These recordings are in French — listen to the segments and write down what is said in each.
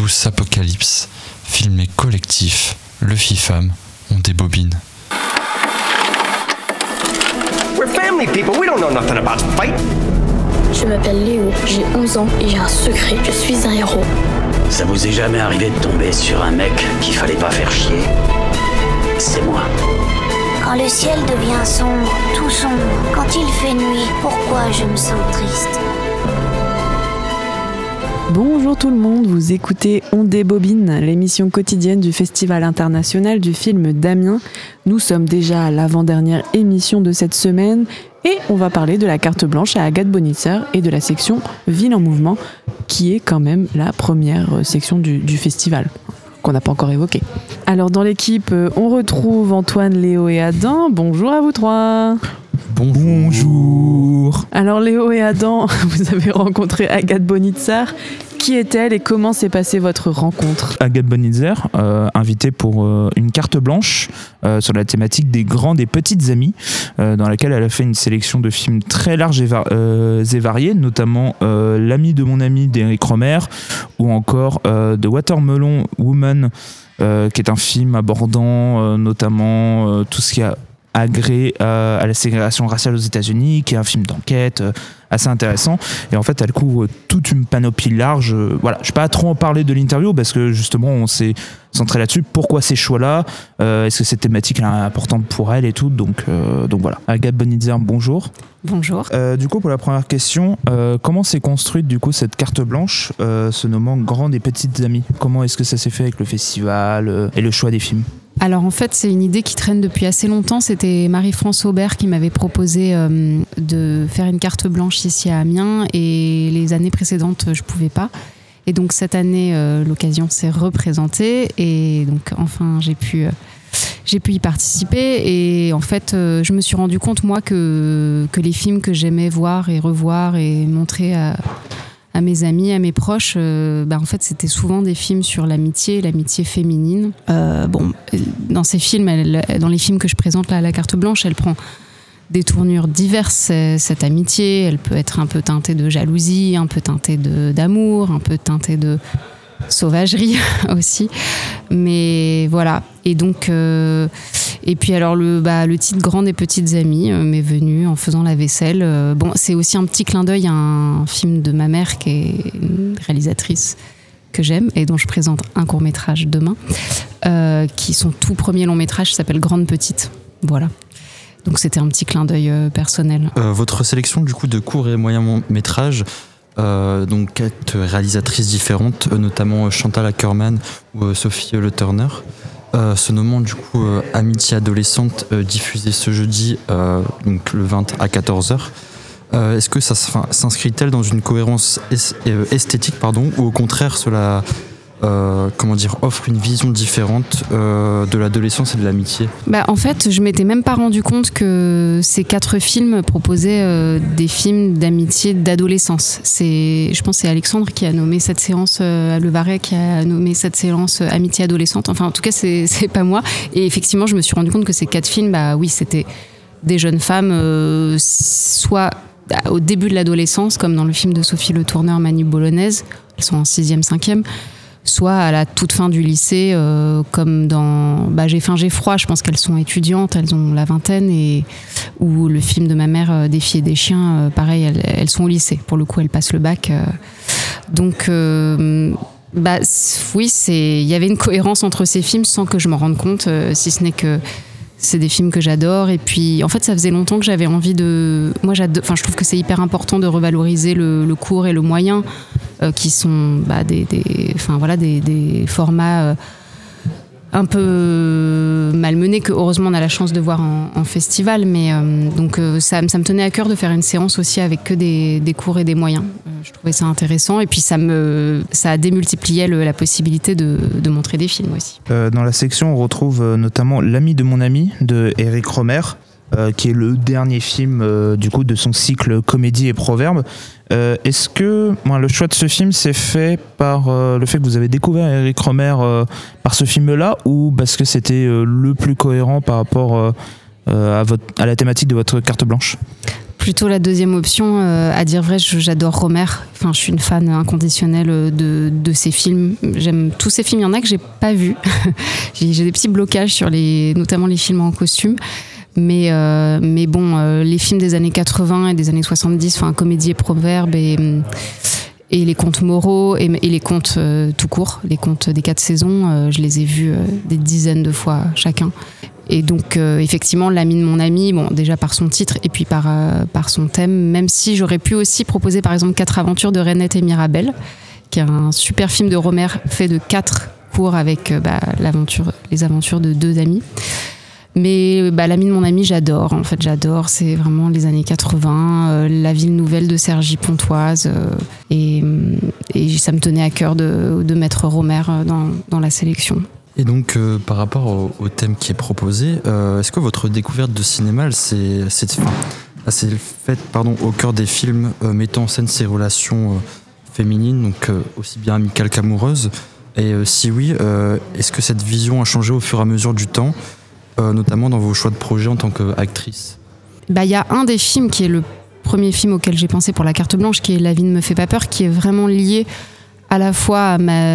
tous Apocalypse, filmé collectif, le FIFAM, on débobine. We're family people, we don't know nothing about fight. Je m'appelle Léo, j'ai 11 ans et j'ai un secret, je suis un héros. Ça vous est jamais arrivé de tomber sur un mec qu'il fallait pas faire chier? C'est moi. Quand le ciel devient sombre, tout sombre, quand il fait nuit, pourquoi je me sens triste? Bonjour tout le monde, vous écoutez On débobine, l'émission quotidienne du Festival international du film d'Amiens. Nous sommes déjà à l'avant-dernière émission de cette semaine et on va parler de la carte blanche à Agathe Bonitzer et de la section Ville en mouvement, qui est quand même la première section du festival, qu'on n'a pas encore évoquée. Alors dans l'équipe, on retrouve Antoine, Léo et Adam. Bonjour à vous trois. Bonjour. Alors Léo et Adam, vous avez rencontré Agathe Bonitzer. Qui est-elle et comment s'est passée votre rencontre ? Agathe Bonitzer, invitée pour une carte blanche sur la thématique des grandes et petites amies, dans laquelle elle a fait une sélection de films très larges et variés, notamment L'ami de mon ami d'Éric Rohmer ou encore The Watermelon Woman, qui est un film abordant notamment tout ce qui a agré à la ségrégation raciale aux États-Unis, qui est un film d'enquête assez intéressant. Et en fait, elle couvre toute une panoplie large. Voilà, je ne vais pas trop en parler de l'interview parce que justement, on s'est centré là-dessus. Pourquoi ces choix-là ? Est-ce que cette thématique est importante pour elle et tout ? Donc voilà. Agathe Bonitzer, bonjour. Bonjour. Du coup, pour la première question, comment s'est construite du coup cette carte blanche se nommant Grandes et Petites Amies ? Comment est-ce que ça s'est fait avec le festival et le choix des films ? Alors en fait, c'est une idée qui traîne depuis assez longtemps. C'était Marie-France Aubert qui m'avait proposé de faire une carte blanche ici à Amiens et les années précédentes, je pouvais pas. Et donc cette année, l'occasion s'est représentée et donc enfin j'ai pu y participer. Et en fait, je me suis rendu compte moi que les films que j'aimais voir et revoir et montrer à mes amis, à mes proches, en fait, c'était souvent des films sur l'amitié féminine. Dans ces films, dans les films que je présente là à la carte blanche, elle prend des tournures diverses, cette amitié. Elle peut être un peu teintée de jalousie, un peu teintée d'amour, un peu teintée de sauvagerie aussi. Mais voilà. Et donc... Et puis alors le titre Grandes et Petites Amies m'est venu en faisant la vaisselle. C'est aussi un petit clin d'œil à un film de ma mère qui est une réalisatrice que j'aime et dont je présente un court-métrage demain, qui son tout premier long-métrage s'appelle Grande Petite. Voilà. Donc c'était un petit clin d'œil personnel. Votre sélection du coup de courts et moyens métrages, donc 4 réalisatrices différentes, notamment Chantal Akerman ou Sophie Le Turner. Se nommant du coup Amitié adolescente, diffusée ce jeudi, donc le 20 à 14h. Est-ce que ça s'inscrit-elle dans une cohérence esthétique, ou au contraire cela offre une vision différente de l'adolescence et de l'amitié ? En fait, je m'étais même pas rendu compte que ces 4 films proposaient des films d'amitié d'adolescence. Je pense que c'est Alexandre qui a nommé cette séance, Le Varret qui a nommé cette séance Amitié adolescente. Enfin, en tout cas, c'est pas moi. Et effectivement, je me suis rendu compte que ces 4 films, oui, c'était des jeunes femmes, soit au début de l'adolescence, comme dans le film de Sophie Le Tourneur, Manu Bolognaise, elles sont en 6e, 5e, soit à la toute fin du lycée, comme dans J'ai faim, j'ai froid. Je pense qu'elles sont étudiantes, elles ont la vingtaine, ou le film de ma mère, Des filles et des chiens, pareil, elles sont au lycée. Pour le coup, elles passent le bac. Donc, oui, il y avait une cohérence entre ces films sans que je m'en rende compte, si ce n'est que c'est des films que j'adore. Et puis, en fait, ça faisait longtemps que j'avais envie de... Moi, je trouve que c'est hyper important de revaloriser le court et le moyen, qui sont des formats un peu malmenés que heureusement on a la chance de voir en festival. Mais ça me tenait à cœur de faire une séance aussi avec que des courts et des moyens. Je trouvais ça intéressant et puis ça a démultiplié la possibilité de montrer des films aussi. Dans la section, on retrouve notamment L'ami de mon ami de Éric Rohmer, qui est le dernier film du coup de son cycle Comédie et Proverbes. Est-ce que le choix de ce film s'est fait par le fait que vous avez découvert Éric Rohmer par ce film-là, ou parce que c'était le plus cohérent par rapport à la thématique de votre carte blanche ? Plutôt la deuxième option. À dire vrai, j'adore Rohmer. Enfin, je suis une fan inconditionnelle de ses films. J'aime tous ses films. Il y en a que j'ai pas vus. J'ai des petits blocages sur notamment les films en costume. Mais bon, les films des années 80 et des années 70, enfin, Comédie et Proverbe et les contes moraux et les contes tout court, les contes des 4 saisons, je les ai vus des dizaines de fois chacun. Et donc, effectivement, L'ami de mon ami, bon, déjà par son titre et puis par son thème, même si j'aurais pu aussi proposer, par exemple, 4 aventures de Reinette et Mirabel, qui est un super film de Rohmer fait de 4 cours avec les aventures de 2 amis. Mais L'ami de mon ami, j'adore. En fait, j'adore. C'est vraiment les années 80, la ville nouvelle de Cergy Pontoise. Et ça me tenait à cœur de mettre Rohmer dans la sélection. Et donc, par rapport au thème qui est proposé, est-ce que votre découverte de cinéma, elle s'est faite au cœur des films mettant en scène ces relations féminines, donc aussi bien amicales qu'amoureuses? Et si oui, est-ce que cette vision a changé au fur et à mesure du temps, notamment dans vos choix de projet en tant qu'actrice? Il y a un des films qui est le premier film auquel j'ai pensé pour la carte blanche, qui est La vie ne me fait pas peur, qui est vraiment lié à la fois à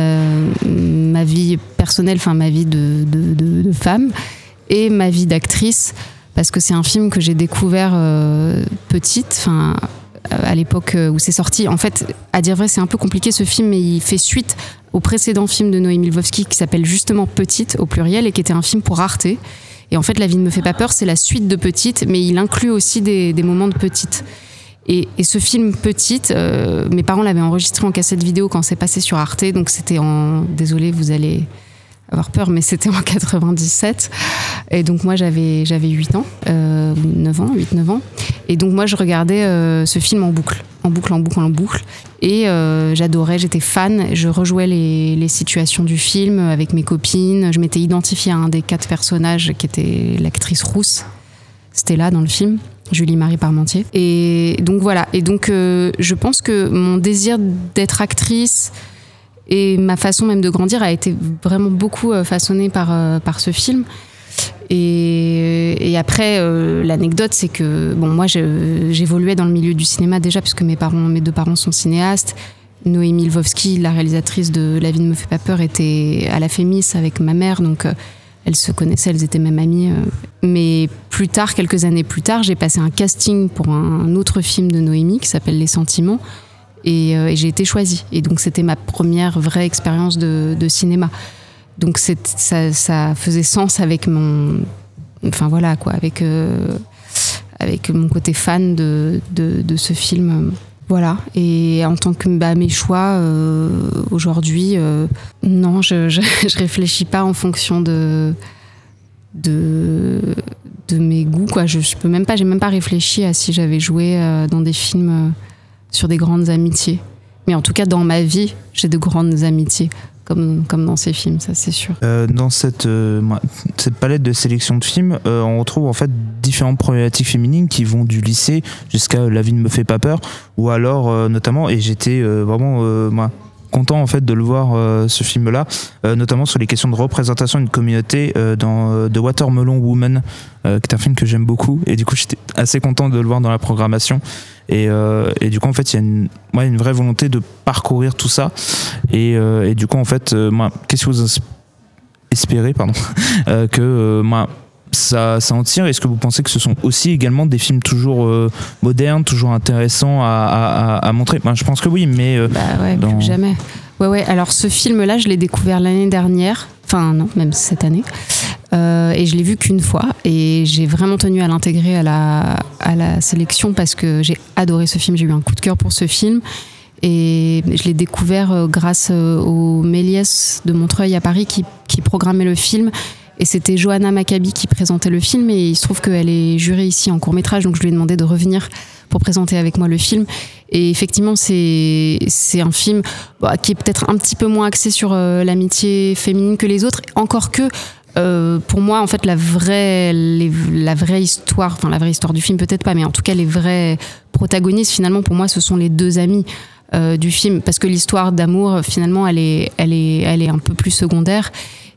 ma vie personnelle, enfin ma vie de femme, et ma vie d'actrice, parce que c'est un film que j'ai découvert petite, enfin à l'époque où c'est sorti. En fait, à dire vrai, c'est un peu compliqué ce film, mais il fait suite au précédent film de Noémie Lvovsky qui s'appelle justement Petite au pluriel et qui était un film pour Arte. Et en fait, La vie ne me fait pas peur, c'est la suite de Petite, mais il inclut aussi des moments de Petite. Et ce film Petite, mes parents l'avaient enregistré en cassette vidéo quand c'est passé sur Arte, donc c'était désolé, vous allez avoir peur, mais c'était en 97. Et donc moi j'avais 8 ans, 8-9 ans. Et donc moi je regardais ce film en boucle. Et j'adorais, j'étais fan, je rejouais les situations du film avec mes copines. Je m'étais identifiée à un des 4 personnages qui était l'actrice rousse, Stella dans le film. Julie-Marie Parmentier. Et donc voilà. Et donc je pense que mon désir d'être actrice et ma façon même de grandir a été vraiment beaucoup façonné par ce film. Et après, l'anecdote, c'est que moi, j'évoluais dans le milieu du cinéma déjà, puisque mes 2 parents sont cinéastes. Noémie Lvovsky, la réalisatrice de La vie ne me fait pas peur, était à la Fémis avec ma mère, donc elles se connaissaient, elles étaient même amies. Mais plus tard, quelques années plus tard, j'ai passé un casting pour un autre film de Noémie qui s'appelle Les Sentiments, et j'ai été choisie. Et donc c'était ma première vraie expérience de cinéma. Donc ça faisait sens avec avec mon côté fan de ce film. Voilà. Et en tant que mes choix aujourd'hui, non, je réfléchis pas en fonction de mes goûts, quoi. J'ai même pas réfléchi à si j'avais joué dans des films sur des grandes amitiés. Mais en tout cas, dans ma vie, j'ai de grandes amitiés. Comme dans ces films, ça c'est sûr. Dans cette palette de sélection de films, on retrouve en fait différentes problématiques féminines qui vont du lycée jusqu'à La vie ne me fait pas peur, ou alors notamment, et j'étais vraiment content en fait de le voir ce film-là, notamment sur les questions de représentation d'une communauté dans The Watermelon Woman, qui est un film que j'aime beaucoup, et du coup j'étais assez content de le voir dans la programmation. Et du coup en fait il y a une vraie volonté de parcourir tout ça, et du coup en fait qu'est-ce que vous espérez que ça en tire? Est-ce que vous pensez que ce sont aussi également des films toujours modernes, toujours intéressants à montrer? Je pense que oui, mais plus que jamais. Ouais. Alors ce film-là, je l'ai découvert l'année dernière, enfin non, même cette année. Et je l'ai vu qu'une fois, et j'ai vraiment tenu à l'intégrer à la sélection parce que j'ai adoré ce film, j'ai eu un coup de cœur pour ce film, et je l'ai découvert grâce au Méliès de Montreuil à Paris qui programmait le film, et c'était Johanna Maccabi qui présentait le film, et il se trouve qu'elle est jurée ici en court-métrage, donc je lui ai demandé de revenir pour présenter avec moi le film. Et effectivement, c'est un film qui est peut-être un petit peu moins axé sur l'amitié féminine que les autres, encore que pour moi, en fait, la vraie histoire, enfin la vraie histoire du film peut-être pas, mais en tout cas les vrais protagonistes finalement pour moi ce sont les 2 amis du film, parce que l'histoire d'amour finalement elle est un peu plus secondaire.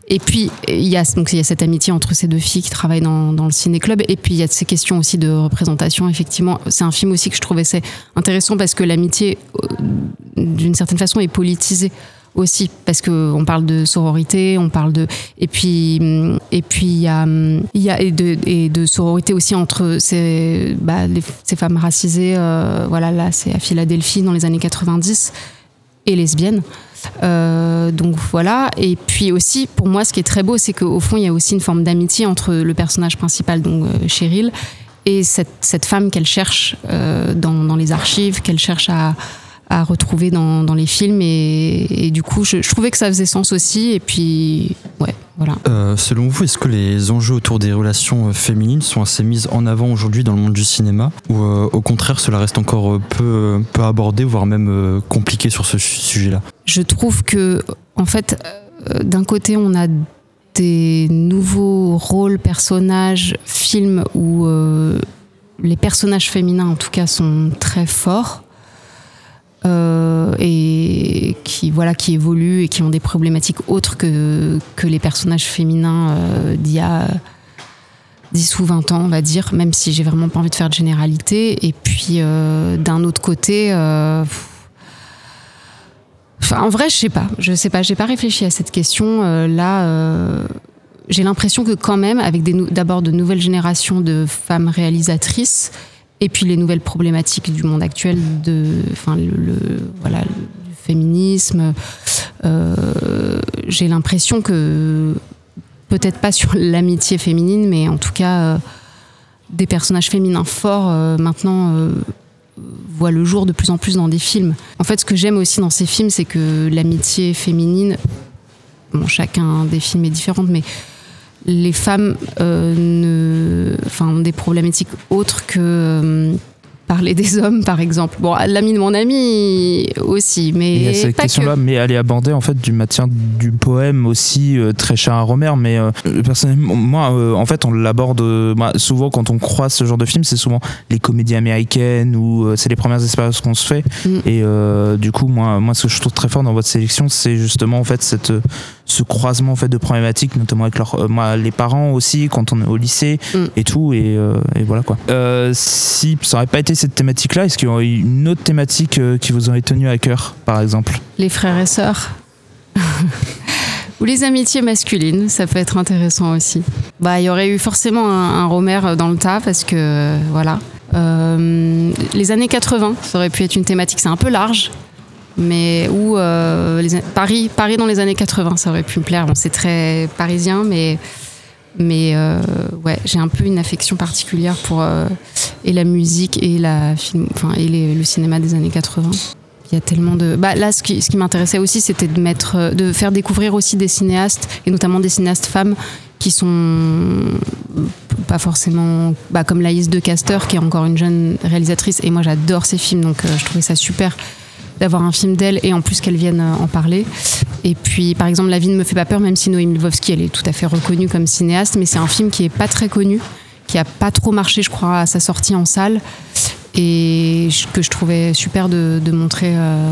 Et puis, il y a cette amitié entre ces deux filles qui travaillent dans le ciné-club. Et puis, il y a ces questions aussi de représentation. Effectivement, c'est un film aussi que je trouvais intéressant parce que l'amitié, d'une certaine façon, est politisée aussi. Parce qu'on parle de sororité, on parle de... Et puis il y a de sororité aussi entre ces femmes racisées. Voilà, là, c'est à Philadelphie dans les années 90 et lesbiennes. Donc voilà, et puis aussi pour moi ce qui est très beau c'est qu'au fond il y a aussi une forme d'amitié entre le personnage principal, donc Cheryl, et cette femme qu'elle cherche dans les archives, qu'elle cherche à retrouver dans les films, et du coup je trouvais que ça faisait sens aussi, et puis ouais, voilà. Selon vous, est-ce que les enjeux autour des relations féminines sont assez mis en avant aujourd'hui dans le monde du cinéma, ou au contraire cela reste encore peu abordé, voire même compliqué sur ce sujet-là? Je trouve que, en fait, d'un côté, on a des nouveaux rôles, personnages, films où les personnages féminins, en tout cas, sont très forts et qui évoluent et qui ont des problématiques autres que les personnages féminins d'il y a 10 ou 20 ans, on va dire, même si j'ai vraiment pas envie de faire de généralité. Et puis, d'un autre côté... Enfin, en vrai, je sais pas, j'ai pas réfléchi à cette question. J'ai l'impression que quand même, avec d'abord de nouvelles générations de femmes réalisatrices, et puis les nouvelles problématiques du monde actuel, du féminisme, j'ai l'impression que, peut-être pas sur l'amitié féminine, mais en tout cas, des personnages féminins forts maintenant... voit le jour de plus en plus dans des films. En fait, ce que j'aime aussi dans ces films, c'est que l'amitié féminine, bon, chacun des films est différente, mais les femmes ont des problématiques autres que parler des hommes, par exemple. Bon, l'ami de mon ami aussi, mais il y a cette question-là, mais elle est abordée en fait du matière du poème aussi, très cher à Romer, mais personnellement, moi, en fait, on l'aborde souvent quand on croise ce genre de film, c'est souvent les comédies américaines ou c'est les premières expériences qu'on se fait. Et du coup, moi, ce que je trouve très fort dans votre sélection, c'est justement en fait ce croisement en fait de problématiques, notamment avec les parents aussi quand on est au lycée et tout, et voilà quoi. Si ça n'aurait pas été cette thématique-là, est-ce qu'il y aurait eu une autre thématique qui vous aurait tenu à cœur, par exemple? Les frères et sœurs. Ou les amitiés masculines, ça peut être intéressant aussi. Il y aurait eu forcément un Romer dans le tas, parce que voilà. Les années 80, ça aurait pu être une thématique, c'est un peu large, mais où Paris dans les années 80, ça aurait pu me plaire. Bon, c'est très parisien, mais ouais, j'ai un peu une affection particulière pour et la musique et le cinéma des années 80. Il y a tellement de... là, ce qui m'intéressait aussi, c'était de faire découvrir aussi des cinéastes, et notamment des cinéastes femmes, qui sont pas forcément... comme Laïs de Caster, qui est encore une jeune réalisatrice, et moi j'adore ses films, donc je trouvais ça super d'avoir un film d'elle, et en plus qu'elle vienne en parler. Et puis, par exemple, La vie ne me fait pas peur, même si Noémie Lvovsky, elle est tout à fait reconnue comme cinéaste, mais c'est un film qui est pas très connu, qui a pas trop marché, je crois, à sa sortie en salle, et que je trouvais super de montrer,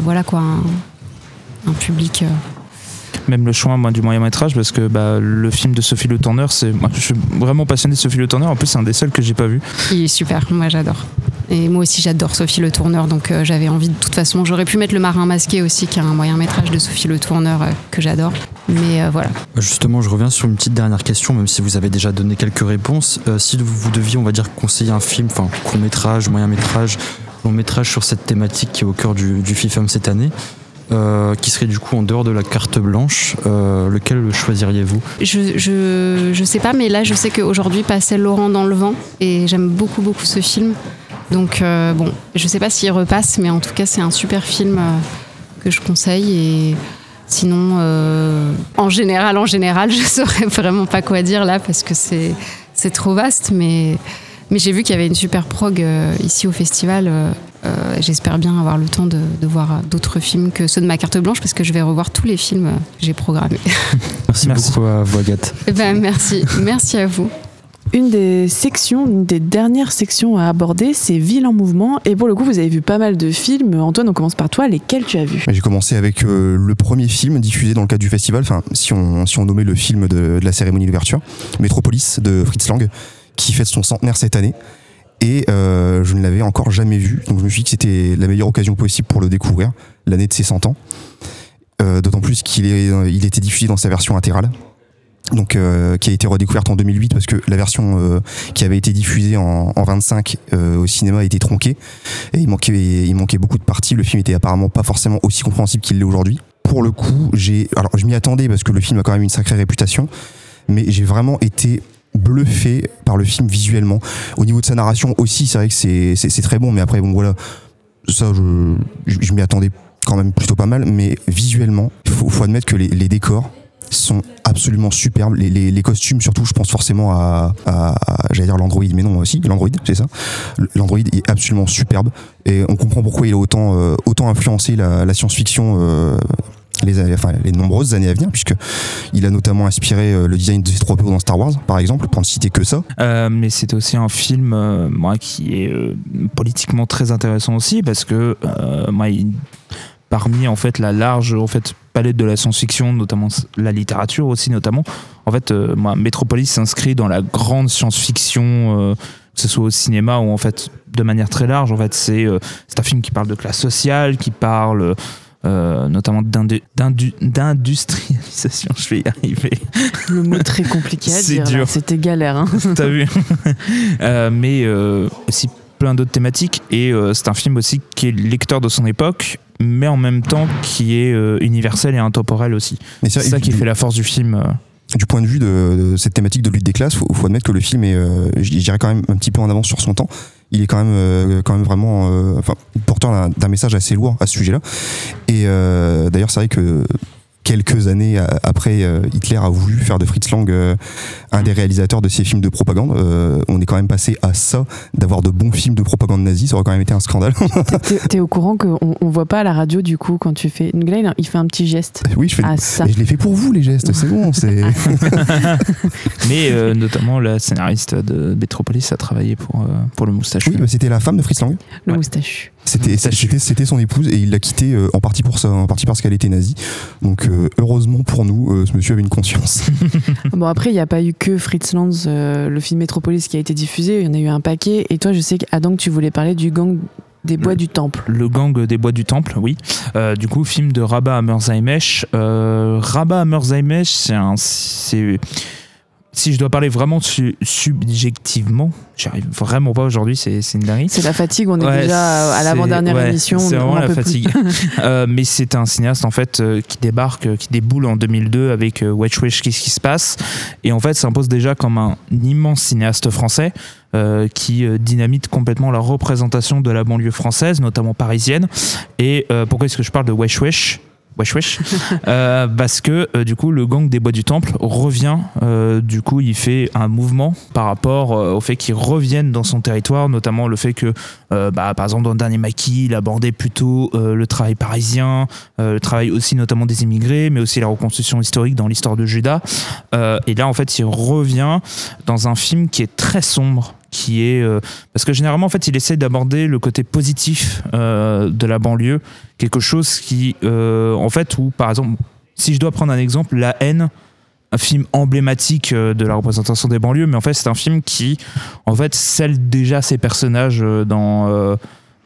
un public... Même le choix du moyen-métrage, parce que le film de Sophie Le Tourneur, moi, je suis vraiment passionné de Sophie Le Tourneur, en plus c'est un des seuls que j'ai pas vu. Il est super, moi j'adore. Et moi aussi j'adore Sophie Le Tourneur, donc j'avais envie, de toute façon, j'aurais pu mettre Le Marin masqué aussi, qui est un moyen-métrage de Sophie Le Tourneur que j'adore, mais voilà. Justement, je reviens sur une petite dernière question, même si vous avez déjà donné quelques réponses. Si vous deviez, on va dire, conseiller un film, court-métrage, moyen-métrage, long-métrage sur cette thématique qui est au cœur du FIFAM cette année, qui serait du coup en dehors de la carte blanche, lequel choisiriez-vous? Je sais pas, mais là je sais qu'aujourd'hui passait Laurent dans le vent, et j'aime beaucoup ce film, donc je sais pas s'il repasse, mais en tout cas c'est un super film que je conseille. Et sinon en général je saurais vraiment pas quoi dire là, parce que c'est trop vaste, mais j'ai vu qu'il y avait une super prog ici au festival. J'espère bien avoir le temps de voir d'autres films que ceux de ma carte blanche, parce que je vais revoir tous les films que j'ai programmés. Merci beaucoup à vous, Agathe. Merci à vous. une des dernières sections à aborder, c'est Ville en mouvement. Et pour le coup, vous avez vu pas mal de films. Antoine, on commence par toi. Lesquels tu as vus ? J'ai commencé avec le premier film diffusé dans le cadre du festival, enfin si on nommait le film de la cérémonie d'ouverture, Métropolis de Fritz Lang, qui fête son centenaire cette année. Et je ne l'avais encore jamais vu, donc je me suis dit que c'était la meilleure occasion possible pour le découvrir, l'année de ses 100 ans. D'autant plus qu'il était diffusé dans sa version intégrale, donc qui a été redécouverte en 2008 parce que la version qui avait été diffusée en 25 au cinéma a été tronquée et il manquait beaucoup de parties. Le film était apparemment pas forcément aussi compréhensible qu'il l'est aujourd'hui. Pour le coup, je m'y attendais parce que le film a quand même une sacrée réputation, mais j'ai vraiment été bluffé par le film visuellement. Au niveau de sa narration aussi, c'est vrai que c'est très bon, mais après bon voilà, ça je m'y attendais quand même plutôt pas mal, mais visuellement, faut admettre que les décors sont absolument superbes. Les costumes, surtout, je pense forcément à j'allais dire l'Android, mais non, aussi, l'Android, c'est ça. L'Android est absolument superbe, et on comprend pourquoi il a autant influencé la science-fiction les nombreuses années à venir, puisqu'il a notamment inspiré le design de C-3PO dans Star Wars, par exemple, pour ne citer que ça. Mais c'est aussi un film qui est politiquement très intéressant aussi, parce que parmi en fait la large palette de la science-fiction, notamment la littérature aussi notamment, en fait Métropolis s'inscrit dans la grande science-fiction, que ce soit au cinéma ou en fait de manière très large. En fait c'est un film qui parle de classe sociale, qui parle notamment d'industrialisation, je vais y arriver. Le mot très compliqué à dire, dur. Là, c'était galère. Hein. T'as vu. Mais aussi plein d'autres thématiques, et c'est un film aussi qui est lecteur de son époque, mais en même temps qui est universel et intemporel aussi. Mais c'est ça qui fait la force du film. Du point de vue de cette thématique de lutte des classes, faut admettre que le film est, je dirais quand même un petit peu en avance sur son temps. Il est quand même vraiment porteur d'un message assez lourd à ce sujet-là. Et d'ailleurs, c'est vrai que quelques années après, Hitler a voulu faire de Fritz Lang un des réalisateurs de ses films de propagande. On est quand même passé à ça, d'avoir de bons films de propagande nazie. Ça aurait quand même été un scandale. T'es au courant qu'on voit pas à la radio, du coup, quand tu fais... Là, il fait un petit geste. Oui, je l'ai fait pour vous, les gestes, c'est bon. Mais notamment, la scénariste de Métropolis a travaillé pour le moustachu. Oui, c'était la femme de Fritz Lang. Le moustachu. C'était son épouse, et il l'a quittée en partie pour ça, en partie parce qu'elle était nazie. Donc heureusement pour nous, ce monsieur avait une conscience. Bon, après, il n'y a pas eu que Fritz Lang, le film Métropolis qui a été diffusé, il y en a eu un paquet. Et toi, je sais qu'Adam, tu voulais parler du gang des Bois du Temple. Le gang des Bois du Temple, oui. Du coup, film de Rabah Hammer-Zaïmesh. Rabah Hammer-Zaïmesh, c'est si je dois parler vraiment subjectivement, j'arrive vraiment pas aujourd'hui, c'est une dinguerie. C'est la fatigue, on est déjà à l'avant-dernière émission. C'est vraiment la fatigue. Mais c'est un cinéaste en fait qui déboule en 2002 avec Wesh Wesh, qu'est-ce qui se passe, et en fait s'impose déjà comme un immense cinéaste français qui dynamite complètement la représentation de la banlieue française, notamment parisienne. Et pourquoi est-ce que je parle de Wesh Wesh ? Parce que du coup le gang des Bois du Temple revient, du coup il fait un mouvement par rapport au fait qu'ils reviennent dans son territoire, notamment le fait que par exemple dans le dernier Maquis il abordait plutôt le travail parisien, le travail aussi notamment des immigrés, mais aussi la reconstruction historique dans l'histoire de Judas, et là en fait il revient dans un film qui est très sombre, qui est parce que généralement en fait il essaie d'aborder le côté positif de la banlieue, quelque chose qui en fait, où par exemple si je dois prendre un exemple, La Haine, un film emblématique de la représentation des banlieues, mais en fait c'est un film qui en fait scelle déjà ses personnages dans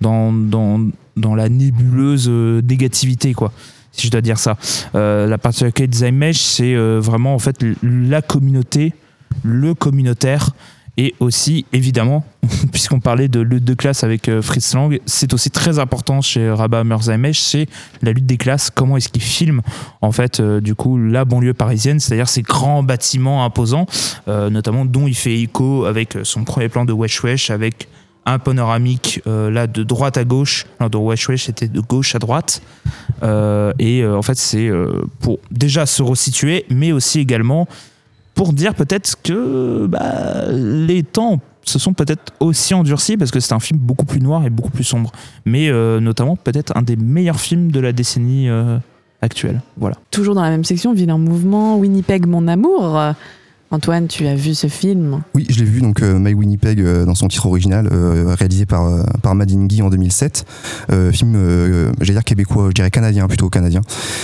la nébuleuse négativité, quoi, si je dois dire ça. La particularité de Zaïmesh, c'est vraiment en fait la communauté, le communautaire. Et aussi, évidemment, puisqu'on parlait de lutte de classe avec Fritz Lang, c'est aussi très important chez Rabah Hammer-Zaïmesh, c'est la lutte des classes. Comment est-ce qu'il filme, en fait, du coup, la banlieue parisienne, c'est-à-dire ces grands bâtiments imposants, notamment dont il fait écho avec son premier plan de Wesh Wesh, avec un panoramique là de droite à gauche. Non, dans Wesh Wesh, c'était de gauche à droite. Et en fait, c'est pour déjà se resituer, mais aussi également pour dire peut-être que les temps se sont peut-être aussi endurcis, parce que c'est un film beaucoup plus noir et beaucoup plus sombre, mais notamment peut-être un des meilleurs films de la décennie actuelle. Voilà. Toujours dans la même section, Vilain Mouvement, Winnipeg mon amour. Antoine, tu as vu ce film ? Oui, je l'ai vu, donc My Winnipeg dans son titre original, réalisé par Madingi en 2007. Film, j'allais dire québécois, je dirais canadien, plutôt canadien.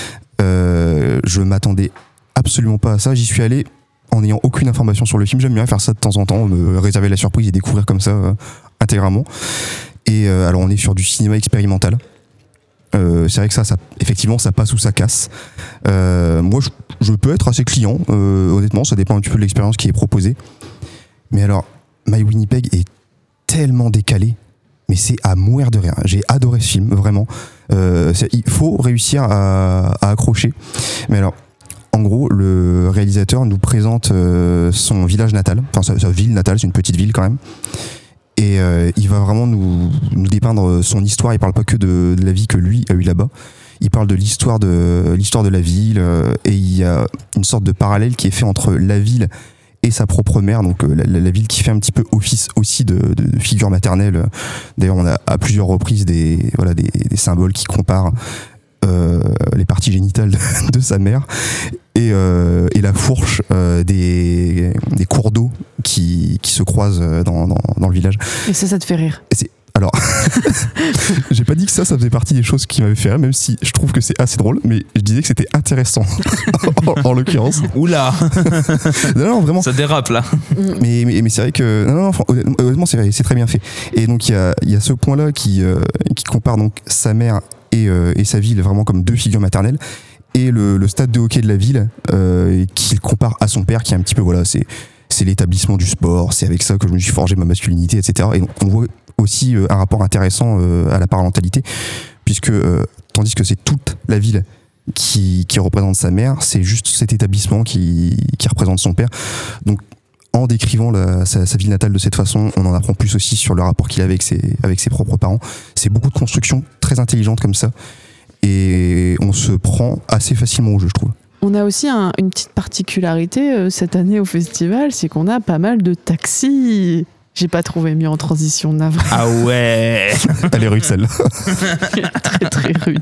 Je m'attendais absolument pas à ça. J'y suis allé en n'ayant aucune information sur le film. J'aime bien faire ça de temps en temps, me réserver la surprise et découvrir comme ça intégralement. Et alors on est sur du cinéma expérimental. C'est vrai que ça effectivement ça passe ou ça casse. Moi je peux être assez client, honnêtement, ça dépend un petit peu de l'expérience qui est proposée. Mais alors My Winnipeg est tellement décalé, mais c'est à mourir de rire. J'ai adoré ce film, vraiment. Il faut réussir à accrocher. Mais alors, en gros, le réalisateur nous présente son village natal, enfin sa ville natale, c'est une petite ville quand même. Et il va vraiment nous dépeindre son histoire. Il parle pas que de la vie que lui a eu là-bas. Il parle de l'histoire de la ville, et il y a une sorte de parallèle qui est fait entre la ville et sa propre mère, donc la ville qui fait un petit peu office aussi de figure maternelle. D'ailleurs, on a à plusieurs reprises des symboles qui comparent les parties génitales de sa mère et la fourche des cours d'eau qui se croisent dans le village. Et ça te fait rire? Alors, j'ai pas dit que ça faisait partie des choses qui m'avaient fait rire, même si je trouve que c'est assez drôle, mais je disais que c'était intéressant, en l'occurrence. Oula. Non, vraiment. Ça dérape, là. Mais c'est vrai que... Non, honnêtement, c'est très bien fait. Et donc, il y a ce point-là qui compare donc sa mère et sa ville vraiment comme deux figures maternelles, et le stade de hockey de la ville qu'il compare à son père, qui est un petit peu, voilà, c'est l'établissement du sport, c'est avec ça que je me suis forgé ma masculinité, etc. Et donc, on voit aussi un rapport intéressant à la parentalité, puisque tandis que c'est toute la ville qui représente sa mère, c'est juste cet établissement qui représente son père. Donc en décrivant sa ville natale de cette façon, on en apprend plus aussi sur le rapport qu'il a avec ses propres parents. C'est beaucoup de constructions très intelligentes comme ça, et on se prend assez facilement au jeu, je trouve. On a aussi une petite particularité cette année au festival, c'est qu'on a pas mal de taxis. J'ai pas trouvé mieux en transition, navré. Ah ouais. Elle est rude, celle-là. Très très rude.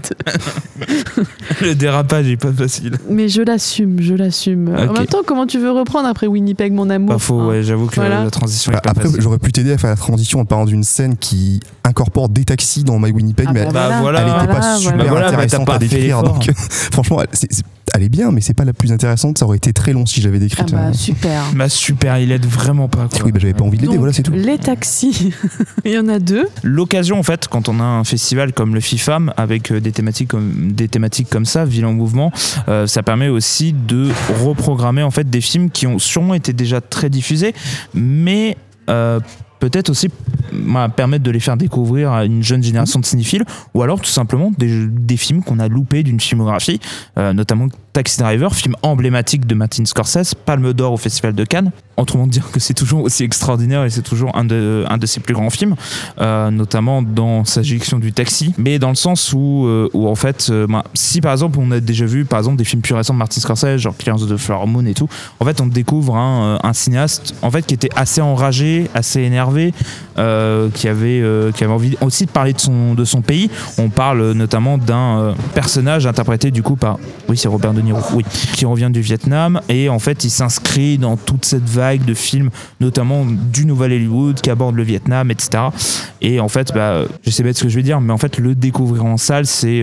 Le dérapage est pas facile. Mais je l'assume. Okay. En même temps, comment tu veux reprendre après Winnipeg, mon amour? Pas faux, ouais, j'avoue que la transition est pas après, facile. j'aurais pu t'aider à faire la transition en parlant d'une scène qui incorpore des taxis dans My Winnipeg, mais elle était pas super intéressante à décrire. Donc, franchement, elle est bien, mais c'est pas la plus intéressante. Ça aurait été très long si j'avais décrit. Super. Super, il aide vraiment pas, quoi. Oui, j'avais pas envie de l'aider, voilà, c'est tout. Les taxis, il y en a deux. L'occasion, en fait, quand on a un festival comme le FIFAM avec des thématiques comme ça, Ville en mouvement, ça permet aussi de reprogrammer en fait des films qui ont sûrement été déjà très diffusés, mais peut-être aussi permettre de les faire découvrir à une jeune génération de cinéphiles, ou alors tout simplement des films qu'on a loupés d'une filmographie, notamment Taxi Driver, film emblématique de Martin Scorsese, Palme d'Or au Festival de Cannes. Autrement dire que c'est toujours aussi extraordinaire et c'est toujours un de ses plus grands films, notamment dans sa gestion du taxi, mais dans le sens où en fait, si par exemple on a déjà vu par exemple des films plus récents de Martin Scorsese, genre Killers of the Flower Moon et tout, en fait on découvre un cinéaste en fait qui était assez enragé, assez énervé, qui avait envie aussi de parler de son pays. On parle notamment d'un personnage interprété du coup par, oui, c'est Robert De Niro, oui, qui revient du Vietnam, et en fait il s'inscrit dans toute cette vague de films, notamment du Nouvel Hollywood qui aborde le Vietnam, etc. Et en fait, je sais pas ce que je vais dire, mais en fait le découvrir en salle, c'est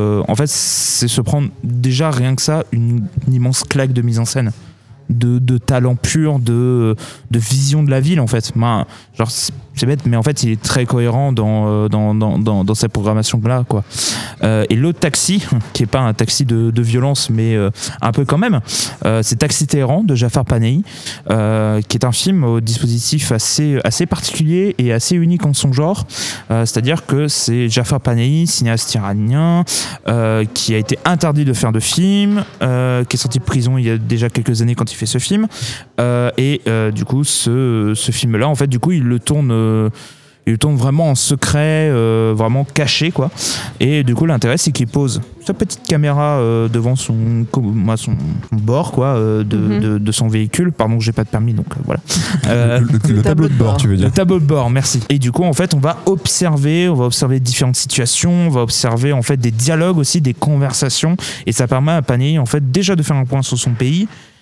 se prendre déjà rien que ça une immense claque de mise en scène, de talent pur, de vision de la ville, en fait. Genre c'est bête, mais en fait il est très cohérent dans cette programmation là, quoi. Et l'autre taxi, qui est pas un taxi de violence, mais un peu quand même, c'est Taxi Téhéran de Jafar Panahi, qui est un film au dispositif assez particulier et assez unique en son genre. C'est-à-dire que c'est Jafar Panahi, cinéaste iranien, qui a été interdit de faire de film, qui est sorti de prison il y a déjà quelques années quand il fait ce film, et du coup ce film là, en fait, du coup il le tourne vraiment en secret, vraiment caché, quoi. Et du coup l'intérêt c'est qu'il pose sa petite caméra devant son bord, quoi, de son véhicule. Pardon, j'ai pas de permis, donc voilà. Le tableau de bord, tu veux dire. Le tableau de bord, merci. Et du coup en fait on va observer différentes situations, on va observer en fait des dialogues aussi, des conversations, et ça permet à Panahi en fait déjà de faire un point sur son pays,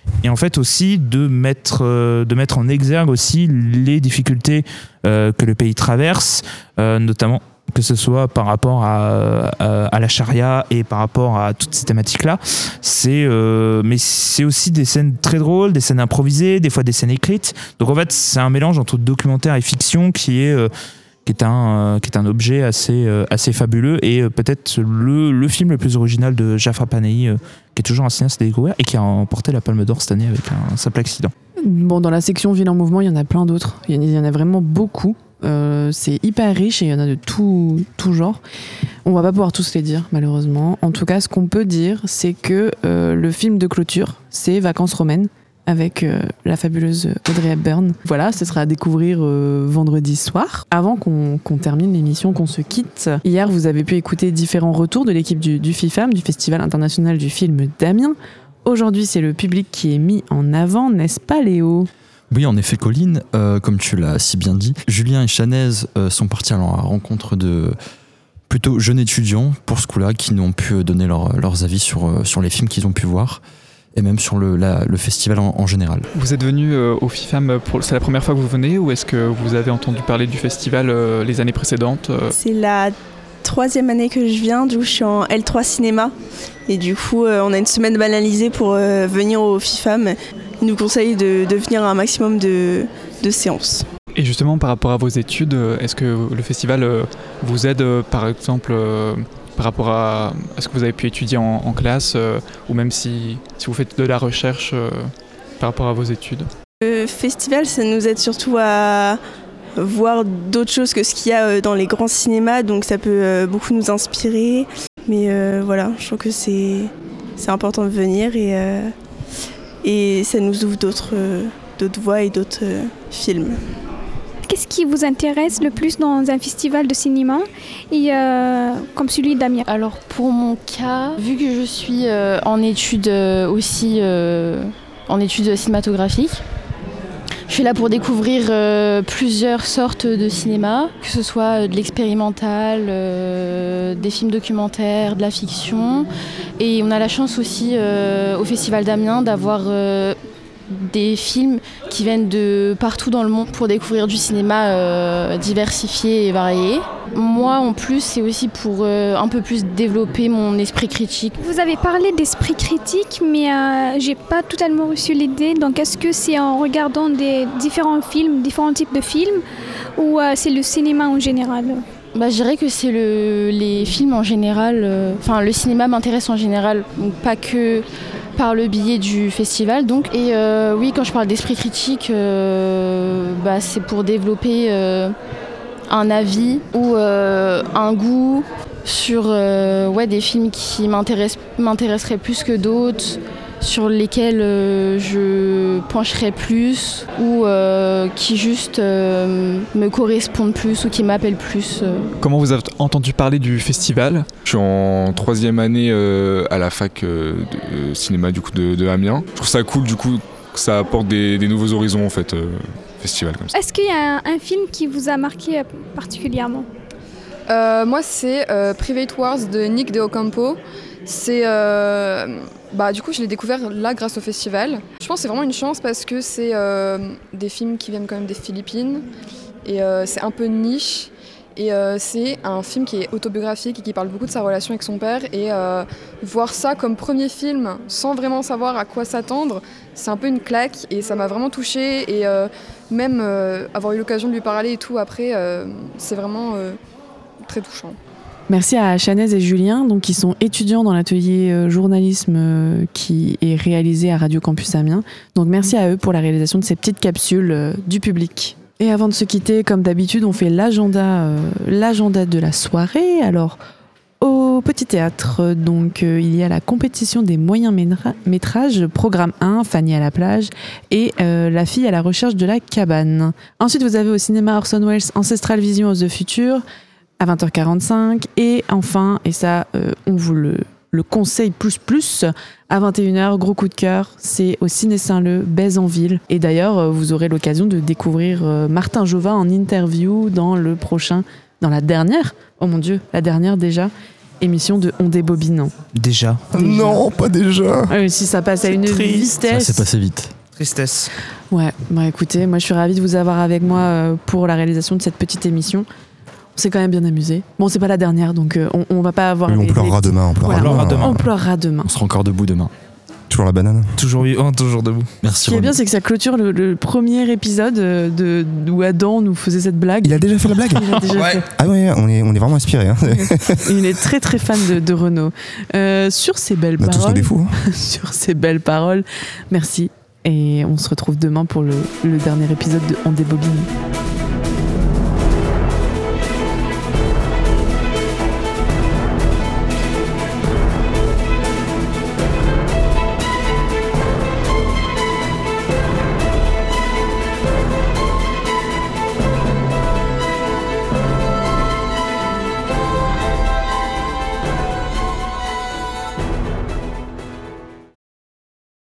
et en fait aussi de mettre en exergue aussi les difficultés que le pays traverse, notamment que ce soit par rapport à la charia et par rapport à toutes ces thématiques-là. Mais c'est aussi des scènes très drôles, des scènes improvisées, des fois des scènes écrites. Donc en fait, c'est un mélange entre documentaire et fiction qui est un objet assez fabuleux et peut-être le film le plus original de Jafar Panahi, qui est toujours un cinéaste à découvrir et qui a remporté la Palme d'Or cette année avec un simple accident. Bon, dans la section Ville en mouvement, il y en a plein d'autres. Il y en a vraiment beaucoup. C'est hyper riche et il y en a de tout genre. On va pas pouvoir tous les dire, malheureusement. En tout cas, ce qu'on peut dire, c'est que le film de clôture, c'est Vacances romaines, avec la fabuleuse Audrey Hepburn. Voilà, ce sera à découvrir vendredi soir. Avant qu'on termine l'émission, qu'on se quitte, hier, vous avez pu écouter différents retours de l'équipe du FIFAM, du Festival international du film d'Amiens. Aujourd'hui, c'est le public qui est mis en avant, n'est-ce pas Léo ? Oui, en effet, Colline, comme tu l'as si bien dit, Julien et Chanez sont partis à la rencontre de plutôt jeunes étudiants pour ce coup-là, qui nous ont pu donner leurs avis sur les films qu'ils ont pu voir, et même sur le festival en général. Vous êtes venu au FIFAM, c'est la première fois que vous venez, ou est-ce que vous avez entendu parler du festival les années précédentes C'est la 3e année que je viens, du coup je suis en L3 cinéma, et du coup on a une semaine banalisée pour venir au FIFAM. Il nous conseille de venir à un maximum de séances. Et justement, par rapport à vos études, est-ce que le festival vous aide, par exemple, par rapport à ce que vous avez pu étudier en classe, ou même si vous faites de la recherche par rapport à vos études ? Le festival, ça nous aide surtout à voir d'autres choses que ce qu'il y a dans les grands cinémas, donc ça peut beaucoup nous inspirer. Mais voilà, je trouve que c'est important de venir et ça nous ouvre d'autres voies et d'autres films. Qu'est-ce qui vous intéresse le plus dans un festival de cinéma et comme celui d'Amiens ? Alors pour mon cas, vu que je suis en études aussi en études cinématographiques, je suis là pour découvrir plusieurs sortes de cinéma, que ce soit de l'expérimental, des films documentaires, de la fiction. Et on a la chance aussi au Festival d'Amiens d'avoir des films qui viennent de partout dans le monde pour découvrir du cinéma diversifié et varié. Moi, en plus, c'est aussi pour un peu plus développer mon esprit critique. Vous avez parlé d'esprit critique, mais j'ai pas totalement reçu l'idée. Donc, est-ce que c'est en regardant des différents films, différents types de films, ou c'est le cinéma en général ? Je dirais que c'est les films en général. Le cinéma m'intéresse en général, donc pas que par le biais du festival. Donc. Et oui, quand je parle d'esprit critique, c'est pour développer un avis ou un goût sur des films qui m'intéresseraient plus que d'autres, sur lesquels je pencherais plus ou qui juste me correspondent plus ou qui m'appellent plus. Comment vous avez entendu parler du festival ? Je suis en 3e année à la fac de cinéma du coup de Amiens. Je trouve ça cool du coup que ça apporte des nouveaux horizons en fait, festival comme ça. Est-ce qu'il y a un film qui vous a marqué particulièrement ? Moi c'est Private Wars de Nick de Ocampo. C'est du coup je l'ai découvert là grâce au festival. Je pense que c'est vraiment une chance parce que c'est des films qui viennent quand même des Philippines et c'est un peu niche et c'est un film qui est autobiographique et qui parle beaucoup de sa relation avec son père et voir ça comme premier film sans vraiment savoir à quoi s'attendre, c'est un peu une claque et ça m'a vraiment touchée et même avoir eu l'occasion de lui parler et tout après c'est vraiment très touchant. Merci à Chanez et Julien, donc, qui sont étudiants dans l'atelier journalisme qui est réalisé à Radio Campus Amiens. Donc merci à eux pour la réalisation de ces petites capsules du public. Et avant de se quitter, comme d'habitude, on fait l'agenda de la soirée. Alors, au Petit Théâtre, donc, il y a la compétition des moyens métrages, programme 1, Fanny à la plage, et La fille à la recherche de la cabane. Ensuite, vous avez au cinéma Orson Welles Ancestral Vision of the Future, à 20h45, et enfin, et ça on vous le conseille plus, à 21h, gros coup de cœur, c'est au Ciné Saint-Leu, Baise en ville. Et d'ailleurs, vous aurez l'occasion de découvrir Martin Jobin en interview dans la dernière, oh mon Dieu, la dernière déjà, émission de On débobine. Déjà. Non, pas déjà. Si ça passe à une vitesse. Ça s'est passé vite. Tristesse. Ouais, bah écoutez, moi je suis ravie de vous avoir avec moi pour la réalisation de cette petite émission. On s'est quand même bien amusé. Bon, c'est pas la dernière, donc on va pas avoir. Oui, on pleurera demain. On pleurera demain. On sera encore debout demain. Toujours la banane. Toujours vivant, toujours debout. Merci. Ce qui est bien, c'est que ça clôture le premier épisode où Adam nous faisait cette blague. Il a déjà fait la blague. Il a déjà fait. Ah ouais, on est vraiment inspiré. Hein. Il est très très fan de Renaud. Sur ces belles on a tous nos défauts. Sur ces belles paroles, merci. Et on se retrouve demain pour le dernier épisode de On débobine.